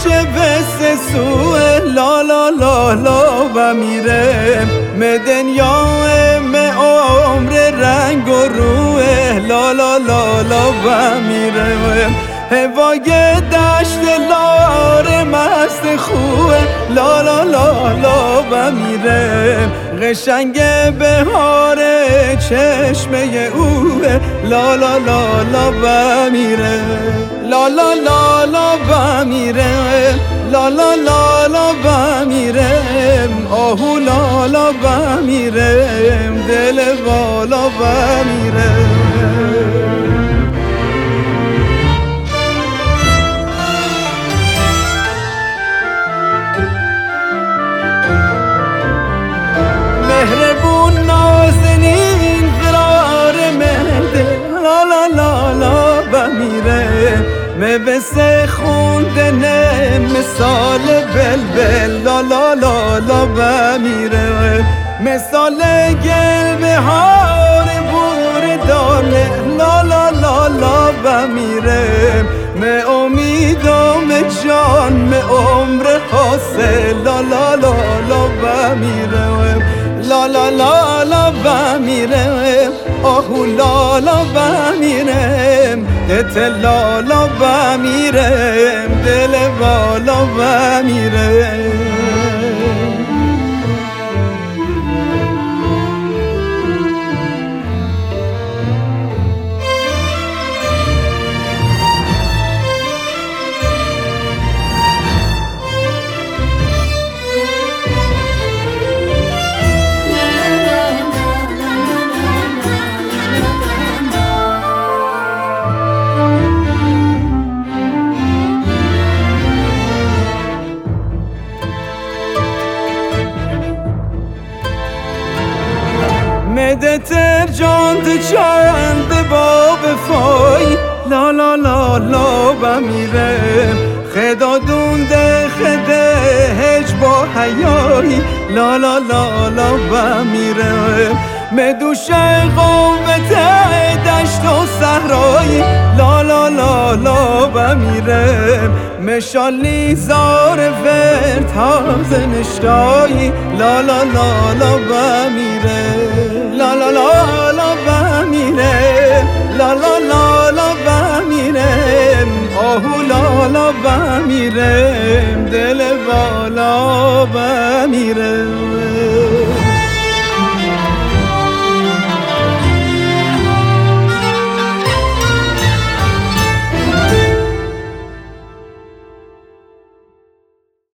چه بس سوه لا لا لا لا و میره به دنیا به عمر رنگ و روه لا لا لا لا و میره هوای دشت لار مست خوه لا لا لا لا و میره قشنگ بهار چشمه اوه لا لا لا لا و میره لا لا لا لا و میره لا لا لا لا و میره آهو لا لا و میره دل والا و میره مهربون نازنین قرار مهده لا لا لا لا و میره مبسه خوندنه مثال بلبل لا لا لا لا و میره مثال گل بهار بور دانه لا لا لا لا و میره به امید و جان به عمر حاصل لا لا لا لا و میره لا لا لا لا و میره آهو لا لا و میره دت لا لا و میره دل والا و میره مدتر جان چند باب فای لا لا لا لا و میره خدا دونده خده هج با حیایی لا لا لا لا و میره مدوش قومت دشت و صحرایی لا لا لا لا و میره مشالی زار ورد تازه نشتایی لا لا لا لا و میره لا لا لا لا و میره لا لا لا لا و میره آهو لا لا و میره دل والا و میره